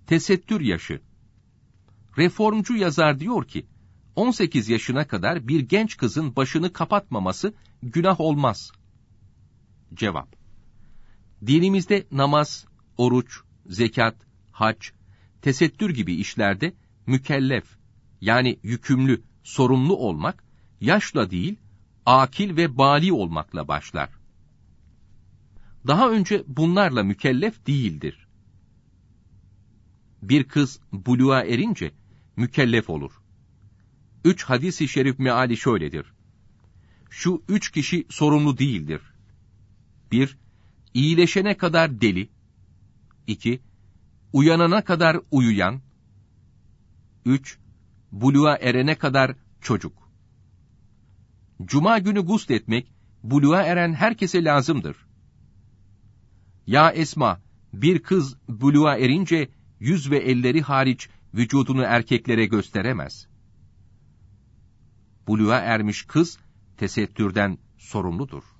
Tesettür yaşı. Reformcu yazar diyor ki, 18 yaşına kadar bir genç kızın başını kapatmaması günah olmaz. Cevap: dinimizde namaz, oruç, zekat, hac, tesettür gibi işlerde mükellef, yani yükümlü, sorumlu olmak, yaşla değil, akil ve bali olmakla başlar. Daha önce bunlarla mükellef değildir. Bir kız buluğa erince mükellef olur. 3 hadis-i şerif meali şöyledir. Şu 3 kişi sorumlu değildir. 1. İyileşene kadar deli. 2. Uyanana kadar uyuyan. 3. Buluğa erene kadar çocuk. Cuma günü gusletmek, buluğa eren herkese lazımdır. Ya Esma, bir kız buluğa erince yüz ve elleri hariç vücudunu erkeklere gösteremez. Buluğa ermiş kız tesettürden sorumludur.